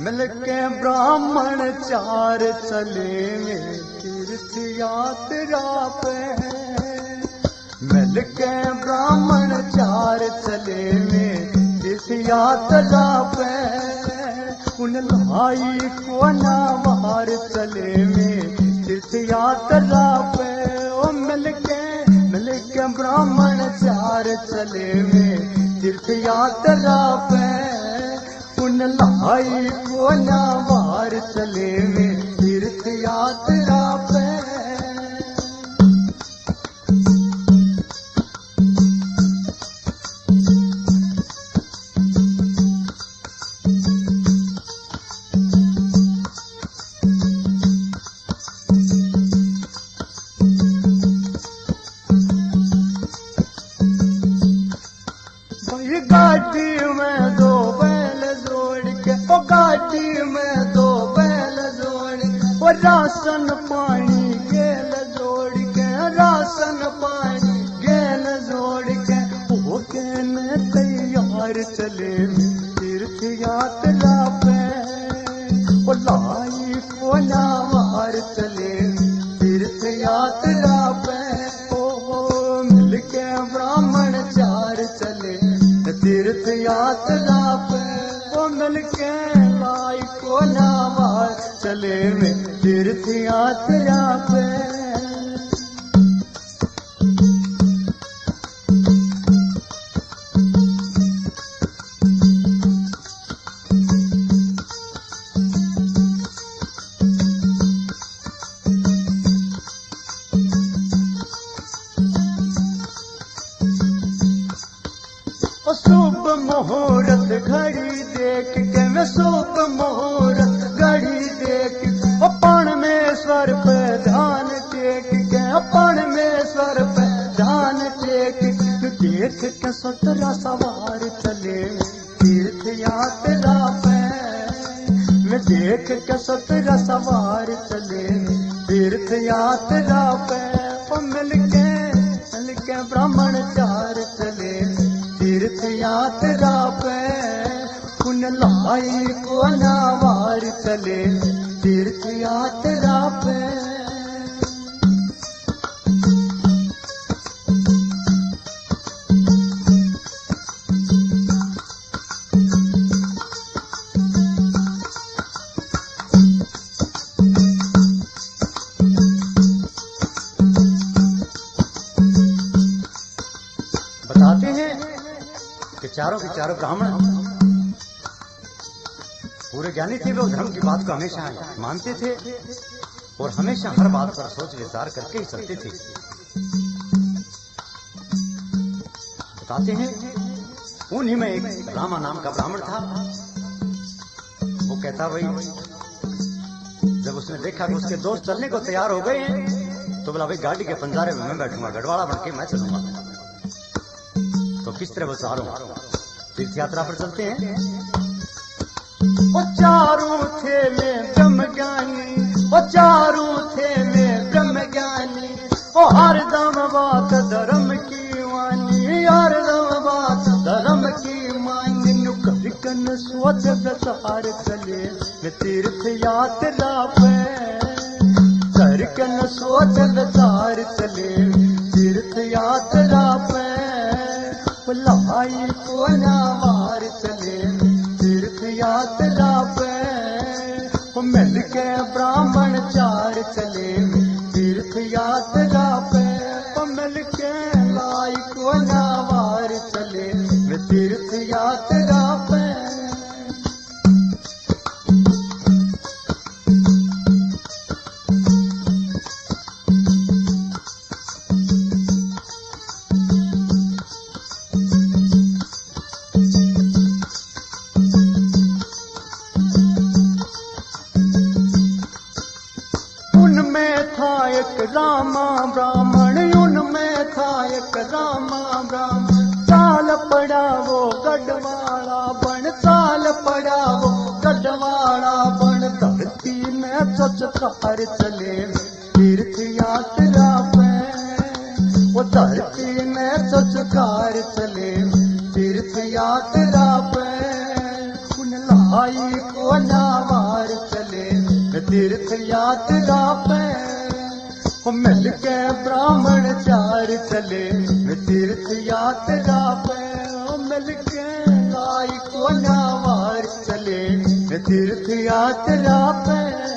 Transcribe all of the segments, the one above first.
मिलके ब्राह्मण चार चले में तीर्थ यात्रा पे। मिलके ब्राह्मण चार चले में तीर्थ यात्रा पे। उन लाई को नावार चले में तीर्थ यात्रा पे। ओ मिलके ब्राह्मण चार चले में तीर्थ यात्रा पे। उन लाई को नावार चले में तीर्थ यात्रा पे। गाड़ी में दो बैल जोड़ के, ओ गाड़ी में दो बैल जोड़ के, ओ राशन पानी गेल जोड़ के, राशन पानी गेल जोड़ के। वो कहने तैयार चले तीर्थ यात्रा पे। ओ लाई को नावार चले तीर्थ यात्रा पे। ओ मिलके ब्राह्मण चार चले तीर्थ यात्रा पे। ओ मिलके लाई को नावार चले में तीर्थ यात्रा पे। शुभ मुहूर्त घड़ी देख के, मैं शुभ मुहूर्त घड़ी देख के, परमेश्वर पे ध्यान टेक के, परमेश्वर पे ध्यान टेक के। देख के 17 सवार चले तीर्थ यात्रा पे। मैं देख के 17 सवार चले तीर्थ यात्रा पे। ओ मिलके ब्राह्मण चार चले तीर्थ यात्रा पे। उन लाई को नावार चले तीर्थ यात्रा पे। बताते हैं कि चारों के चारों ब्राह्मण पूरे ज्ञानी थे। वो धर्म की बात को हमेशा मानते थे और हमेशा हर बात पर सोच विचार करके ही चलते थे। बताते हैं उन्हीं में एक रामा नाम का ब्राह्मण था। वो कहता भाई, जब उसने देखा कि उसके दोस्त चलने को तैयार हो गए हैं तो बोला भाई गाड़ी के पंजारे में मैं बैठूंगा, गढ़वाड़ा बन के मैं चलूंगा। तो किस तरह वो चारों तीर्थ यात्रा पर चलते हैं। वो चारों थे में ब्रह्म ज्ञानी, वो चारों थे में ब्रह्म ज्ञानी। वो हरदम बात धर्म की वानी, हरदम बात धर्म की मानी। नुकन सोच विचार चले में तीर्थ यात्रा पे। करकन सोच विचार चले तीर्थ यात्रा पे। लाई को नावार चले तीर्थ यात्रा पे। मिलके ब्राह्मण चार चले तीर्थ यात्रा पे। मिलके लाई को नावार चले तीर्थ यात्रा पे। एक रामा ब्राह्मण, उनमें था एक रामा ब्राह्मण। चाल पड़ा वो गढ़वाड़ा बन, चाल पड़ा वो गढ़वाड़ा बन। धरती में चचकार चले तीर्थ यात्रा पे। वो धरती में चचकार चले तीर्थ यात्रा पे। उन आई को नावार चले तीर्थ यात्रा पे मिल के ब्राह्मण चार चले तीर्थ यात्रा पे मिल के आई को नावार चले तीर्थ यात्रा पे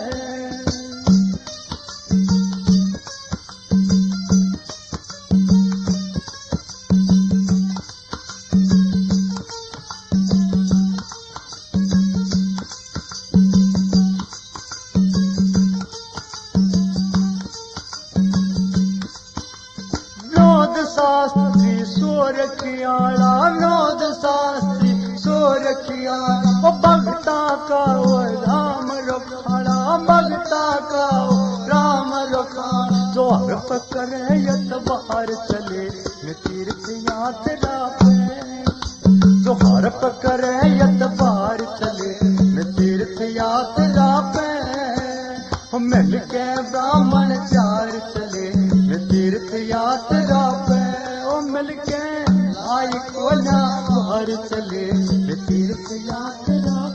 शास्त्री सो रखियाला विनोद शास्त्री सो रखिया भगता का राम रखाड़ा भगता का राम रखाड़ा जो हर पकड़ यतबार चले तीर्थ यात्रा पे जो हर पकड़ यतबार चले तीर्थ यात्रा पे मिल के ब्राह्मण चार चले तीर्थ यात्रा पे मिल के आई को नावार चले तीर्थ यात्रा